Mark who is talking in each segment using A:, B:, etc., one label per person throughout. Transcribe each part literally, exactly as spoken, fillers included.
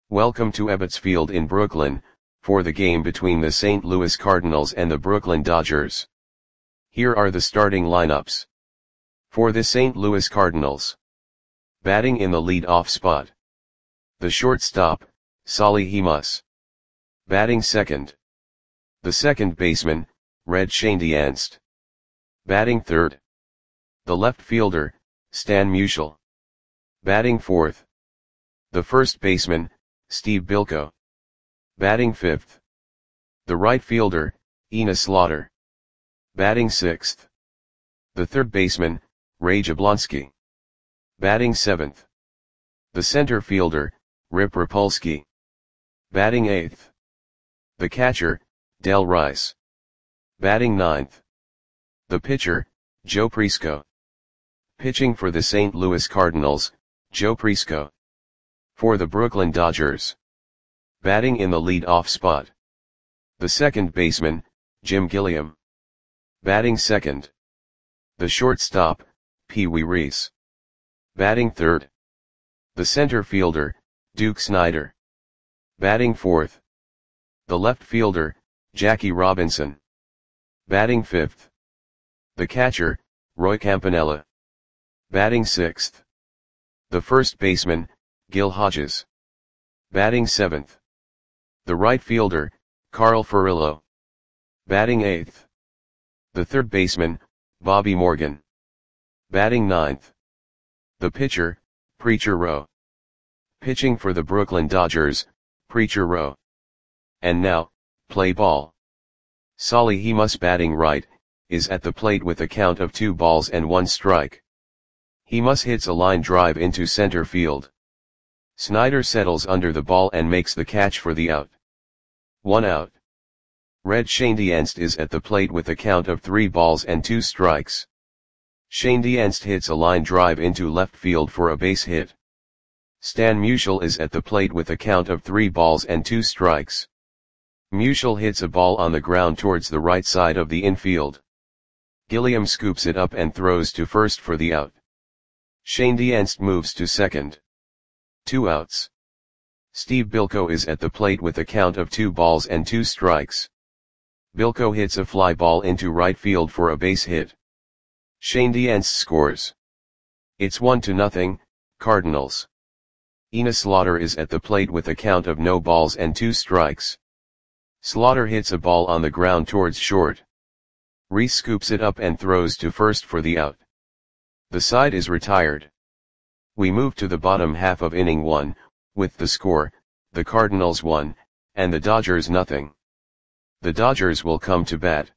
A: Welcome to Ebbets Field in Brooklyn, for the game between the Saint Louis Cardinals and the Brooklyn Dodgers. Here are the starting lineups. For the Saint Louis Cardinals. Batting in the lead-off spot. The shortstop, Solly Hemus. Batting second. The second baseman, Red Schoendienst. Batting third. The left fielder, Stan Musial. Batting fourth. The first baseman, Steve Bilko. Batting fifth. The right fielder, Enos Slaughter. Batting sixth. The third baseman, Ray Jablonski. Batting seventh. The center fielder, Rip Rapolsky. Batting eighth. The catcher, Del Rice. Batting ninth. The pitcher, Joe Prisco. Pitching for the Saint Louis Cardinals, Joe Prisco. For the Brooklyn Dodgers. Batting in the lead-off spot. The second baseman, Jim Gilliam. Batting second. The shortstop, Pee Wee Reese. Batting third. The center fielder, Duke Snider. Batting fourth. The left fielder, Jackie Robinson. Batting fifth. The catcher, Roy Campanella. Batting sixth. The first baseman, Gil Hodges. Batting seventh. The right fielder, Carl Furillo. Batting eighth. The third baseman, Bobby Morgan. Batting ninth. The pitcher, Preacher Rowe. Pitching for the Brooklyn Dodgers, Preacher Rowe. And now, play ball. Solly Hemus batting right, is at the plate with a count of two balls and one strike. Hemus hits a line drive into center field. Snider settles under the ball and makes the catch for the out. One out. Red Schoendienst is at the plate with a count of three balls and two strikes. Schoendienst hits a line drive into left field for a base hit. Stan Musial is at the plate with a count of three balls and two strikes. Musial hits a ball on the ground towards the right side of the infield. Gilliam scoops it up and throws to first for the out. Schoendienst moves to second. Two outs. Steve Bilko is at the plate with a count of two balls and two strikes. Bilko hits a fly ball into right field for a base hit. Schoendienst scores. It's one to nothing, Cardinals. Enos Slaughter is at the plate with a count of no balls and two strikes. Slaughter hits a ball on the ground towards short. Reese scoops it up and throws to first for the out. The side is retired. We move to the bottom half of inning one, with the score, the Cardinals one, and the Dodgers nothing. The Dodgers will come to bat.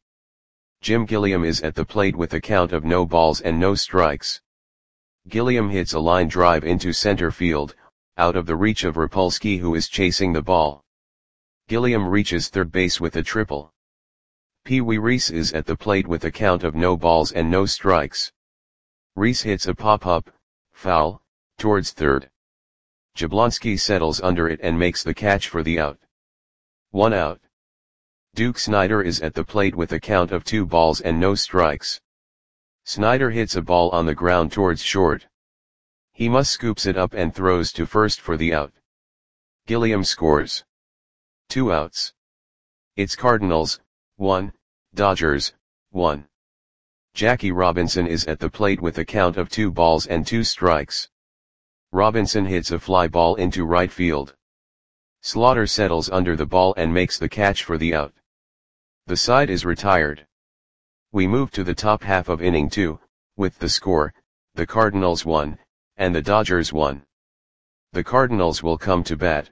A: Jim Gilliam is at the plate with a count of no balls and no strikes. Gilliam hits a line drive into center field, out of the reach of Rapolsky, who is chasing the ball. Gilliam reaches third base with a triple. Pee Wee Reese is at the plate with a count of no balls and no strikes. Reese hits a pop-up, foul, towards third. Jablonski settles under it and makes the catch for the out. One out. Duke Snider is at the plate with a count of two balls and no strikes. Snider hits a ball on the ground towards short. Hemus scoops it up and throws to first for the out. Gilliam scores. Two outs. It's Cardinals, one, Dodgers, one. Jackie Robinson is at the plate with a count of two balls and two strikes. Robinson hits a fly ball into right field. Slaughter settles under the ball and makes the catch for the out. The side is retired. We move to the top half of inning two, with the score, the Cardinals one, and the Dodgers one. The Cardinals will come to bat.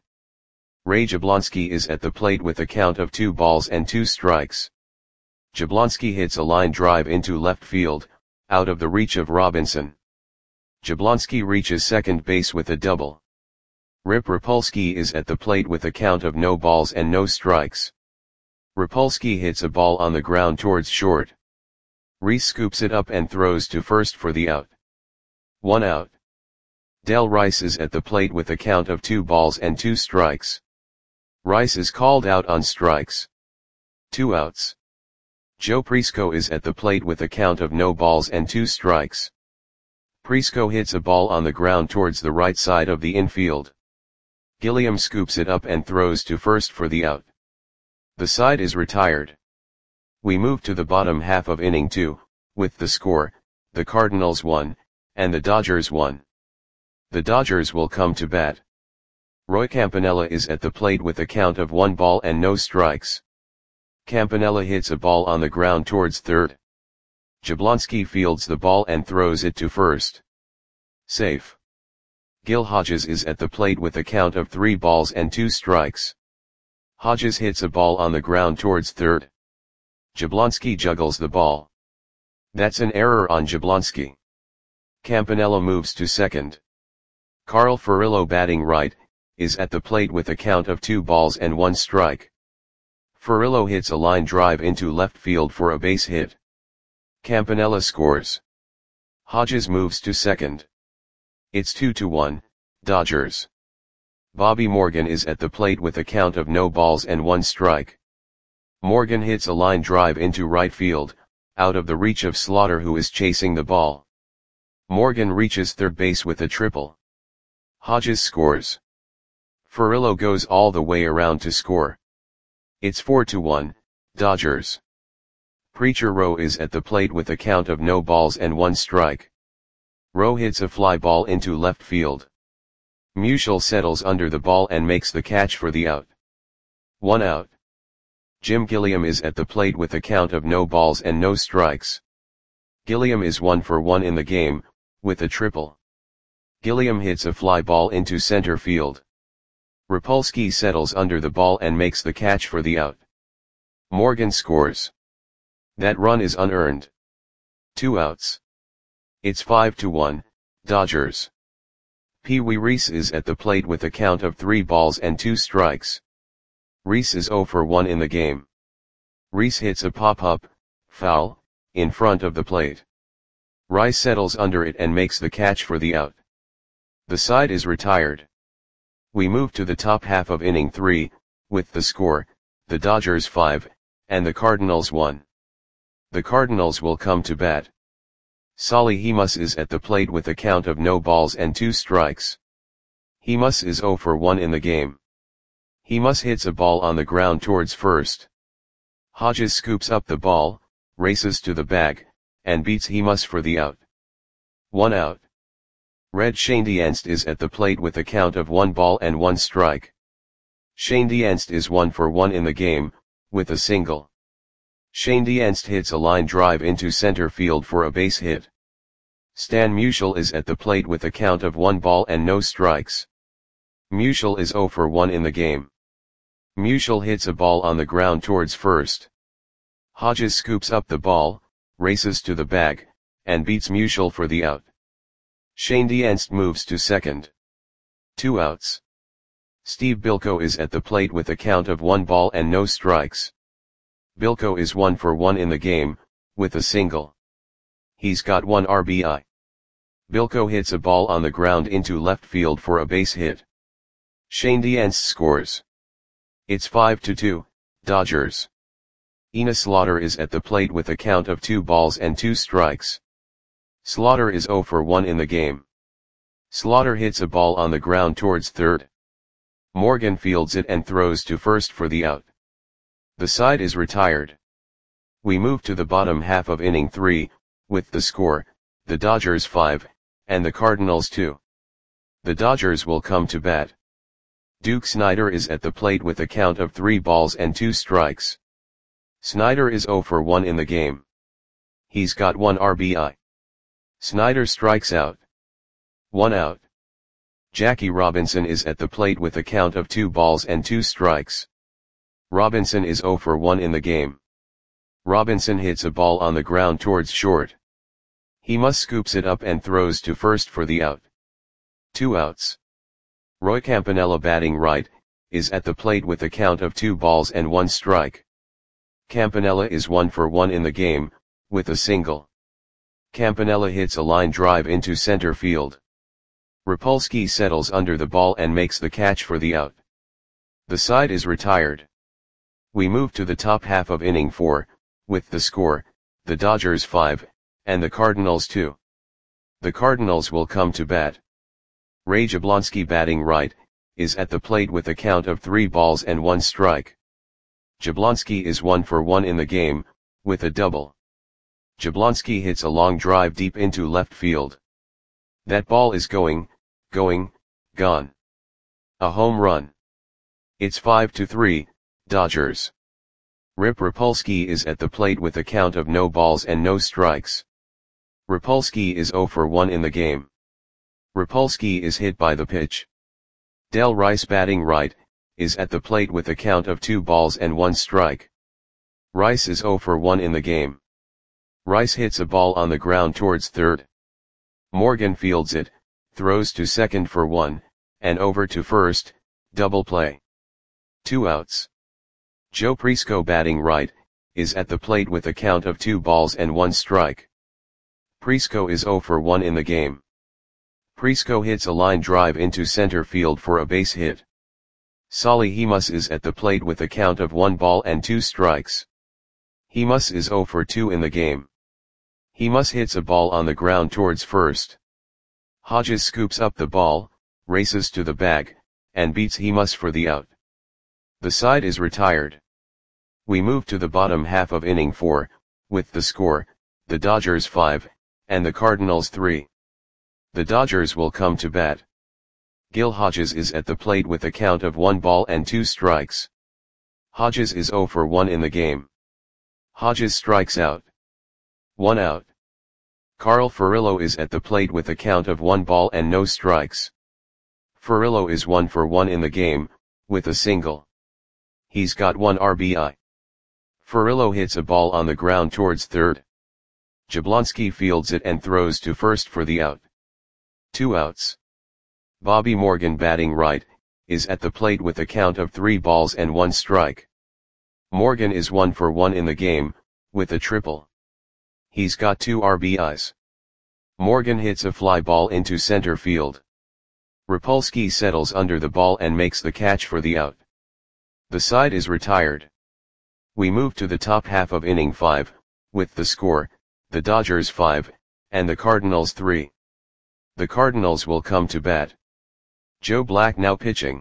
A: Ray Jablonski is at the plate with a count of two balls and two strikes. Jablonski hits a line drive into left field, out of the reach of Robinson. Jablonski reaches second base with a double. Rip Rapolsky is at the plate with a count of no balls and no strikes. Rapolsky hits a ball on the ground towards short. Reese scoops it up and throws to first for the out. One out. Del Rice is at the plate with a count of two balls and two strikes. Rice is called out on strikes. Two outs. Joe Prisco is at the plate with a count of no balls and two strikes. Prisco hits a ball on the ground towards the right side of the infield. Gilliam scoops it up and throws to first for the out. The side is retired. We move to the bottom half of inning two, with the score, the Cardinals one, and the Dodgers one. The Dodgers will come to bat. Roy Campanella is at the plate with a count of one ball and no strikes. Campanella hits a ball on the ground towards third. Jablonski fields the ball and throws it to first. Safe. Gil Hodges is at the plate with a count of three balls and two strikes. Hodges hits a ball on the ground towards third. Jablonski juggles the ball. That's an error on Jablonski. Campanella moves to second. Carl Furillo, batting right, is at the plate with a count of two balls and one strike. Furillo hits a line drive into left field for a base hit. Campanella scores. Hodges moves to second. It's two to one, Dodgers. Bobby Morgan is at the plate with a count of no balls and one strike. Morgan hits a line drive into right field, out of the reach of Slaughter, who is chasing the ball. Morgan reaches third base with a triple. Hodges scores. Furillo goes all the way around to score. It's four to one, Dodgers. Preacher Rowe is at the plate with a count of no balls and one strike. Rowe hits a fly ball into left field. Musial settles under the ball and makes the catch for the out. One out. Jim Gilliam is at the plate with a count of no balls and no strikes. Gilliam is one for one in the game, with a triple. Gilliam hits a fly ball into center field. Rapolsky settles under the ball and makes the catch for the out. Morgan scores. That run is unearned. Two outs. It's five to one, Dodgers. Pee Wee Reese is at the plate with a count of three balls and two strikes. Reese is zero for one in the game. Reese hits a pop-up, foul, in front of the plate. Rice settles under it and makes the catch for the out. The side is retired. We move to the top half of inning three, with the score, the Dodgers five, and the Cardinals one. The Cardinals will come to bat. Solly Hemus is at the plate with a count of no balls and two strikes. Hemus is zero for one in the game. Hemus hits a ball on the ground towards first. Hodges scoops up the ball, races to the bag, and beats Hemus for the out. One out. Red Schoendienst is at the plate with a count of one ball and one strike. Schoendienst is one for one in the game, with a single. Schoendienst hits a line drive into center field for a base hit. Stan Musial is at the plate with a count of one ball and no strikes. Musial is zero for one in the game. Musial hits a ball on the ground towards first. Hodges scoops up the ball, races to the bag, and beats Musial for the out. Schoendienst moves to second. Two outs. Steve Bilko is at the plate with a count of one ball and no strikes. Bilko is one for one in the game, with a single. He's got one R B I. Bilko hits a ball on the ground into left field for a base hit. Schoendienst scores. It's five to two, Dodgers. Ina Slaughter is at the plate with a count of two balls and two strikes. Slaughter is zero for one in the game. Slaughter hits a ball on the ground towards third. Morgan fields it and throws to first for the out. The side is retired. We move to the bottom half of inning three, with the score, the Dodgers five, and the Cardinals two. The Dodgers will come to bat. Duke Snider is at the plate with a count of three balls and two strikes. Snider is zero for one in the game. He's got one R B I. Snider strikes out. One out. Jackie Robinson is at the plate with a count of two balls and two strikes. Robinson is zero for one in the game. Robinson hits a ball on the ground towards short. Hemus scoops it up and throws to first for the out. Two outs. Roy Campanella, batting right, is at the plate with a count of two balls and one strike. Campanella is one for one in the game, with a single. Campanella hits a line drive into center field. Rapolsky settles under the ball and makes the catch for the out. The side is retired. We move to the top half of inning four, with the score, the Dodgers five, and the Cardinals two. The Cardinals will come to bat. Ray Jablonski, batting right, is at the plate with a count of three balls and one strike. Jablonski is one for one in the game, with a double. Jablonski hits a long drive deep into left field. That ball is going, going, gone. A home run. It's five to three, Dodgers. Rip Rapolsky is at the plate with a count of no balls and no strikes. Rapolsky is zero for one in the game. Rapolsky is hit by the pitch. Del Rice, batting right, is at the plate with a count of two balls and one strike. Rice is zero for one in the game. Rice hits a ball on the ground towards third. Morgan fields it, throws to second for one, and over to first, double play. Two outs. Joe Prisco, batting right, is at the plate with a count of two balls and one strike. Prisco is zero for one in the game. Prisco hits a line drive into center field for a base hit. Solly Hemus is at the plate with a count of one ball and two strikes. Hemus is zero for two in the game. Hemus hits a ball on the ground towards first. Hodges scoops up the ball, races to the bag, and beats Hemus for the out. The side is retired. We move to the bottom half of inning four, with the score, the Dodgers five, and the Cardinals three. The Dodgers will come to bat. Gil Hodges is at the plate with a count of one ball and two strikes. Hodges is zero for one in the game. Hodges strikes out. One out. Carl Furillo is at the plate with a count of one ball and no strikes. Furillo is one for one in the game, with a single. He's got one R B I. Furillo hits a ball on the ground towards third. Jablonski fields it and throws to first for the out. Two outs. Bobby Morgan, batting right, is at the plate with a count of three balls and one strike. Morgan is one for one in the game, with a triple. He's got two R B Is. Morgan hits a fly ball into center field. Rapolsky settles under the ball and makes the catch for the out. The side is retired. We move to the top half of inning five, with the score, the Dodgers five, and the Cardinals three. The Cardinals will come to bat. Joe Black now pitching.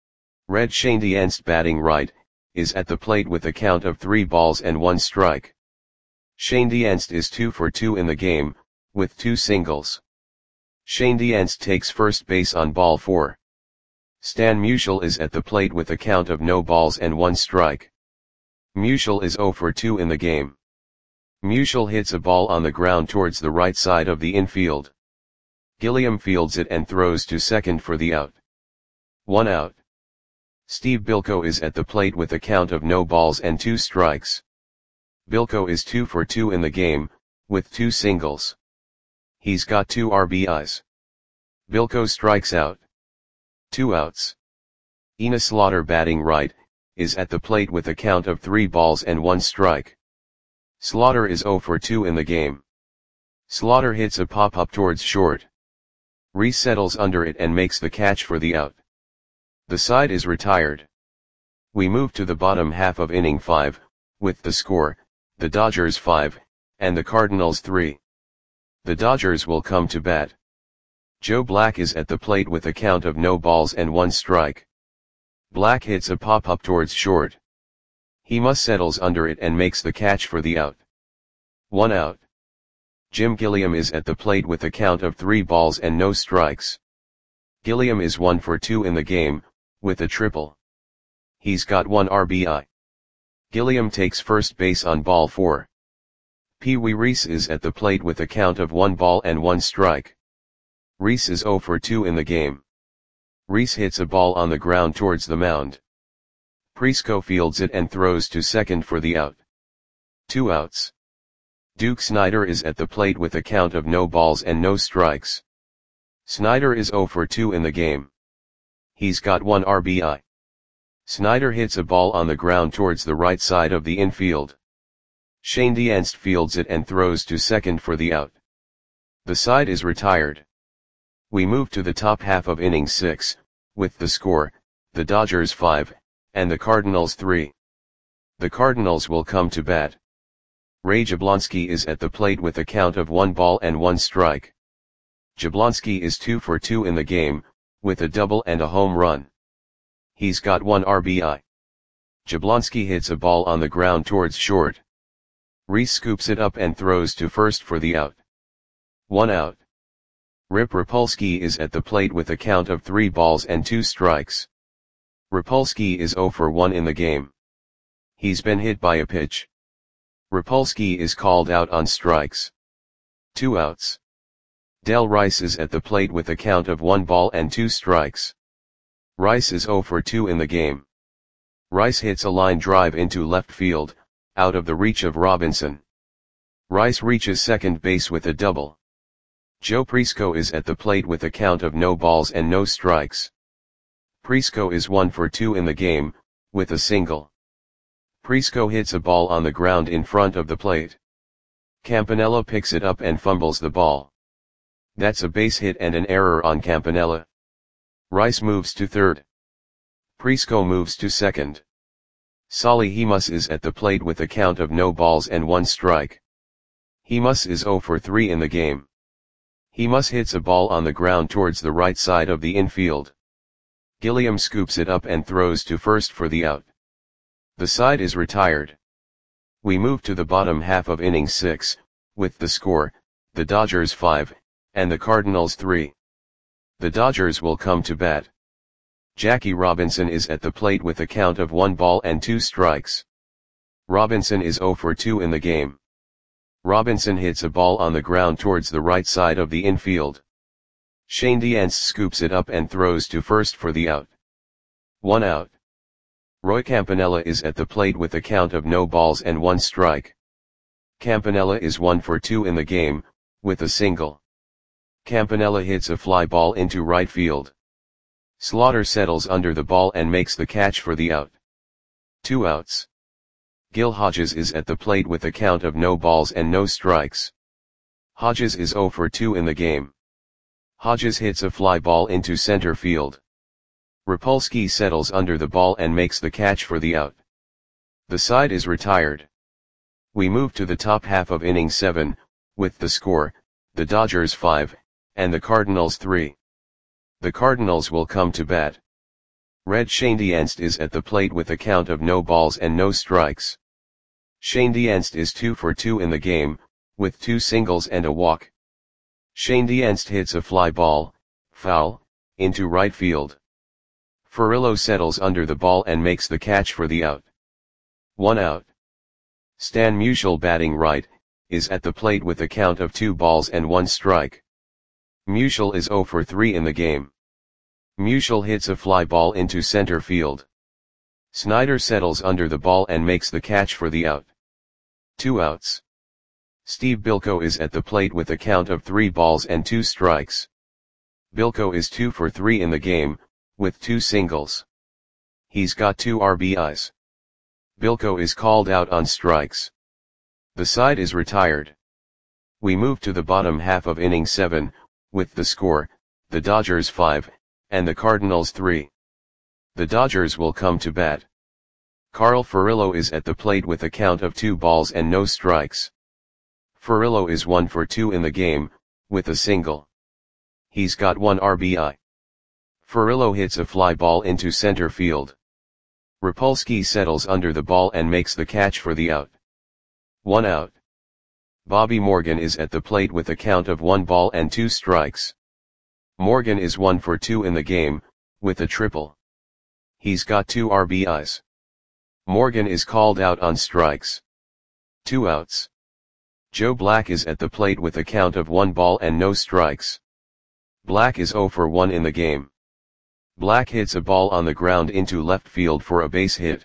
A: Red Schoendienst, batting right, is at the plate with a count of three balls and one strike. Schoendienst is two for two in the game, with two singles. Schoendienst takes first base on ball four. Stan Musial is at the plate with a count of no balls and one strike. Musial is zero for two in the game. Musial hits a ball on the ground towards the right side of the infield. Gilliam fields it and throws to second for the out. One out. Steve Bilko is at the plate with a count of no balls and two strikes. Bilko is two for two in the game, with two singles. He's got two R B Is. Bilko strikes out. Two outs. Ina Slaughter, batting right, is at the plate with a count of three balls and one strike. Slaughter is zero for two in the game. Slaughter hits a pop-up towards short. Reese settles under it and makes the catch for the out. The side is retired. We move to the bottom half of inning five, with the score, the Dodgers five, and the Cardinals three. The Dodgers will come to bat. Joe Black is at the plate with a count of no balls and one strike. Black hits a pop-up towards short. Hemus settles under it and makes the catch for the out. One out. Jim Gilliam is at the plate with a count of three balls and no strikes. Gilliam is one for two in the game, with a triple. He's got one R B I. Gilliam takes first base on ball four. Pee Wee Reese is at the plate with a count of one ball and one strike. Reese is zero for two in the game. Reese hits a ball on the ground towards the mound. Prisco fields it and throws to second for the out. Two outs. Duke Snider is at the plate with a count of no balls and no strikes. Snider is zero for two in the game. He's got one R B I. Snider hits a ball on the ground towards the right side of the infield. Schoendienst fields it and throws to second for the out. The side is retired. We move to the top half of inning six, with the score, the Dodgers five, and the Cardinals three. The Cardinals will come to bat. Ray Jablonski is at the plate with a count of one ball and one strike. Jablonski is two for two in the game, with a double and a home run. He's got one R B I. Jablonski hits a ball on the ground towards short. Rhys scoops it up and throws to first for the out. One out. Rip Rapolsky is at the plate with a count of three balls and two strikes. Rapolsky is zero for one in the game. He's been hit by a pitch. Rapolsky is called out on strikes. Two outs. Del Rice is at the plate with a count of one ball and two strikes. Rice is zero for two in the game. Rice hits a line drive into left field, out of the reach of Robinson. Rice reaches second base with a double. Joe Prisco is at the plate with a count of no balls and no strikes. Prisco is one for two in the game, with a single. Prisco hits a ball on the ground in front of the plate. Campanella picks it up and fumbles the ball. That's a base hit and an error on Campanella. Rice moves to third. Prisco moves to second. Solly Hemus is at the plate with a count of no balls and one strike. Hemus is zero for three in the game. Hemus hits a ball on the ground towards the right side of the infield. Gilliam scoops it up and throws to first for the out. The side is retired. We move to the bottom half of inning six, with the score, the Dodgers five, and the Cardinals three. The Dodgers will come to bat. Jackie Robinson is at the plate with a count of one ball and two strikes. Robinson is zero for two in the game. Robinson hits a ball on the ground towards the right side of the infield. Shane Diance scoops it up and throws to first for the out. One out. Roy Campanella is at the plate with a count of no balls and one strike. Campanella is one for two in the game, with a single. Campanella hits a fly ball into right field. Slaughter settles under the ball and makes the catch for the out. Two outs. Gil Hodges is at the plate with a count of no balls and no strikes. Hodges is zero for two in the game. Hodges hits a fly ball into center field. Rapolsky settles under the ball and makes the catch for the out. The side is retired. We move to the top half of inning seven, with the score, the Dodgers five, and the Cardinals three. The Cardinals will come to bat. Red Schoendienst is at the plate with a count of no balls and no strikes. Schoendienst is two for two in the game, with two singles and a walk. Schoendienst hits a fly ball, foul, into right field. Furillo settles under the ball and makes the catch for the out. One out. Stan Musial, batting right, is at the plate with a count of two balls and one strike. Musial is zero for three in the game. Musial hits a fly ball into center field. Snyder settles under the ball and makes the catch for the out. Two outs. Steve Bilko is at the plate with a count of three balls and two strikes. Bilko is two for three in the game, with two singles. He's got two R B Is. Bilko is called out on strikes. The side is retired. We move to the bottom half of inning seven, with the score, the Dodgers five, and the Cardinals three. The Dodgers will come to bat. Carl Furillo is at the plate with a count of two balls and no strikes. Furillo is one for two in the game, with a single. He's got one R B I. Furillo hits a fly ball into center field. Rapolsky settles under the ball and makes the catch for the out. One out. Bobby Morgan is at the plate with a count of one ball and two strikes. Morgan is one for two in the game, with a triple. He's got two R B Is. Morgan is called out on strikes. Two outs. Joe Black is at the plate with a count of one ball and no strikes. Black is zero for one in the game. Black hits a ball on the ground into left field for a base hit.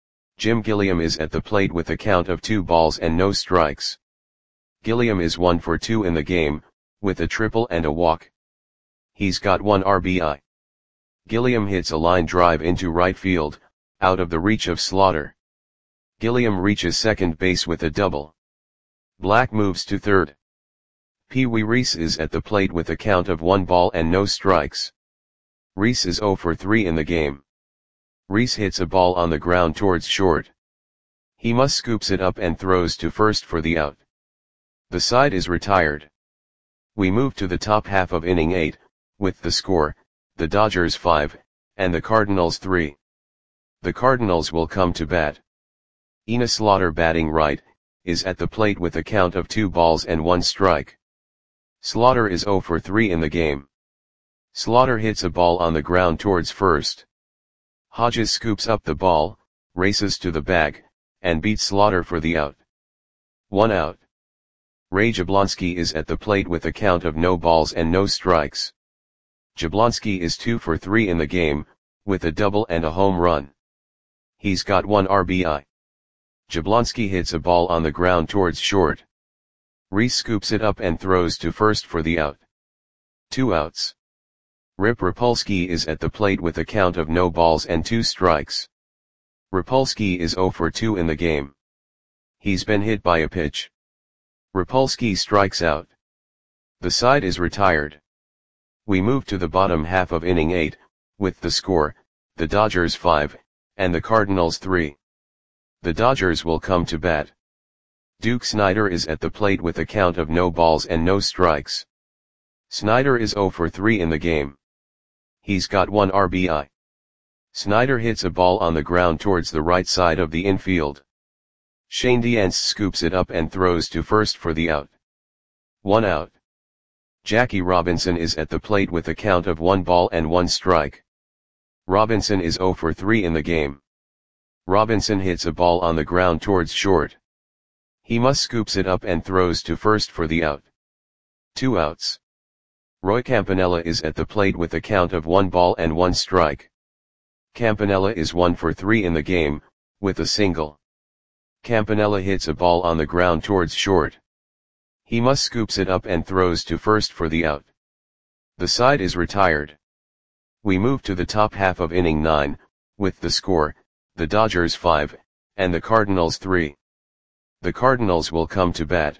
A: Jim Gilliam is at the plate with a count of two balls and no strikes. Gilliam is one for two in the game, with a triple and a walk. He's got one R B I. Gilliam hits a line drive into right field, out of the reach of Slaughter. Gilliam reaches second base with a double. Black moves to third. Pee Wee Reese is at the plate with a count of one ball and no strikes. Reese is zero for three in the game. Reese hits a ball on the ground towards short. Hemus scoops it up and throws to first for the out. The side is retired. We move to the top half of inning eight, with the score, the Dodgers five, and the Cardinals three. The Cardinals will come to bat. Enos Slaughter, batting right, is at the plate with a count of two balls and one strike. Slaughter is zero for three in the game. Slaughter hits a ball on the ground towards first. Hodges scoops up the ball, races to the bag, and beats Slaughter for the out. One out. Ray Jablonski is at the plate with a count of no balls and no strikes. Jablonski is two for three in the game, with a double and a home run. He's got one R B I. Jablonski hits a ball on the ground towards short. Reese scoops it up and throws to first for the out. Two outs. Rip Rapolsky is at the plate with a count of no balls and two strikes. Rapolsky is zero for two in the game. He's been hit by a pitch. Rapolsky strikes out. The side is retired. We move to the bottom half of inning eight, with the score, the Dodgers five, and the Cardinals three. The Dodgers will come to bat. Duke Snider is at the plate with a count of no balls and no strikes. Snider is zero for three in the game. He's got one R B I. Snider hits a ball on the ground towards the right side of the infield. Shane Diance scoops it up and throws to first for the out. One out. Jackie Robinson is at the plate with a count of one ball and one strike. Robinson is zero for three in the game. Robinson hits a ball on the ground towards short. He must scoops it up and throws to first for the out. Two outs. Roy Campanella is at the plate with a count of one ball and one strike. Campanella is one for three in the game, with a single. Campanella hits a ball on the ground towards short. He must scoops it up and throws to first for the out. The side is retired. We move to the top half of inning nine, with the score, the Dodgers five, and the Cardinals three. The Cardinals will come to bat.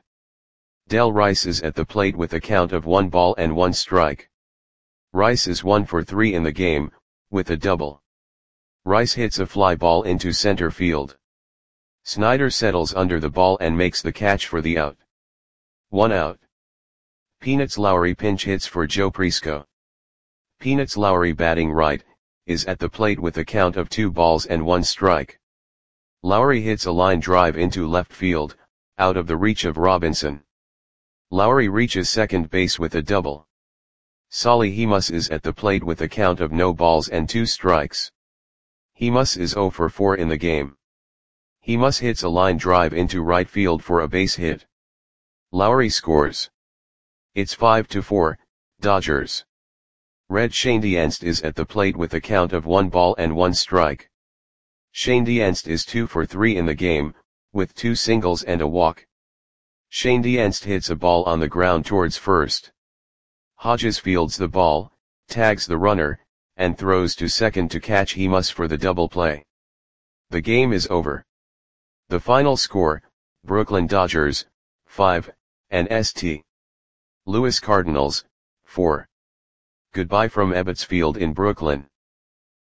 A: Del Rice is at the plate with a count of one ball and one strike. Rice is one for three in the game, with a double. Rice hits a fly ball into center field. Snider settles under the ball and makes the catch for the out. One out. Peanuts Lowry pinch hits for Joe Prisco. Peanuts Lowry, batting right, is at the plate with a count of two balls and one strike. Lowry hits a line drive into left field, out of the reach of Robinson. Lowry reaches second base with a double. Solly Hemus is at the plate with a count of no balls and two strikes. Hemus is zero for four in the game. Hemus hits a line drive into right field for a base hit. Lowry scores. It's five to four, Dodgers. Red Shane Diance is at the plate with a count of one ball and one strike. Shane Diance is two for three in the game, with two singles and a walk. Shane Diance hits a ball on the ground towards first. Hodges fields the ball, tags the runner, and throws to second to catch Hemus for the double play. The game is over. The final score, Brooklyn Dodgers, five, and Saint Louis Cardinals, four. Goodbye from Ebbets Field in Brooklyn.